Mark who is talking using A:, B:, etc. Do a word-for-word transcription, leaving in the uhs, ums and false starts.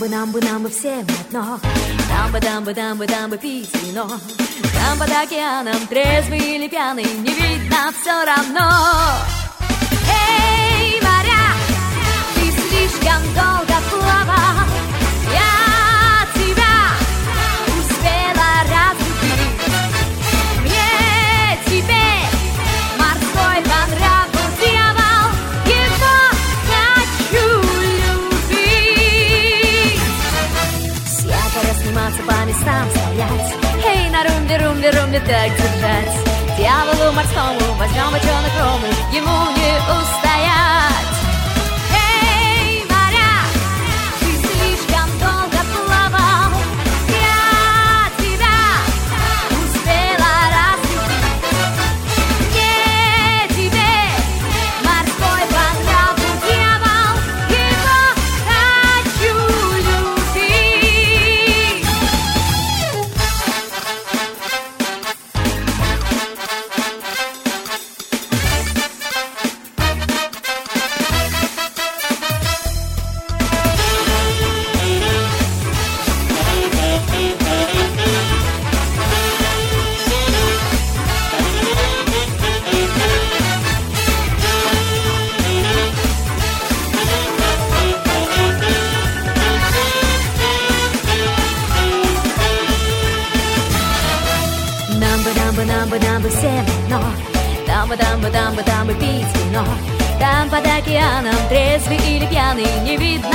A: нам бы, нам бы всем одно. Нам бы, нам бы, нам бы, нам бы пить вино. Там под океаном, трезвый или пьяный, не видно все равно. Эй, моряк, ты слишком долго плавал. Я тебя успела разлюбить. Мне теперь морской по нраву дьявол. Его хочу любить. С якоря сниматься, по местам стоять. Эй, на румбе, румбе, румбе так держать. Дьяволу морскому возьмем бочонок рому, ему не устоять. Эй, моряк, ты слишком долго плавал. Я тебя успела разлюбить. Мне теперь морской по нраву дьявол. Его хочу любить. Нам бы, нам бы, нам бы, нам бы всем одно. Там бы, там бы, там бы, там бы пить вино. Там под океаном, трезвый или пьяный, не видно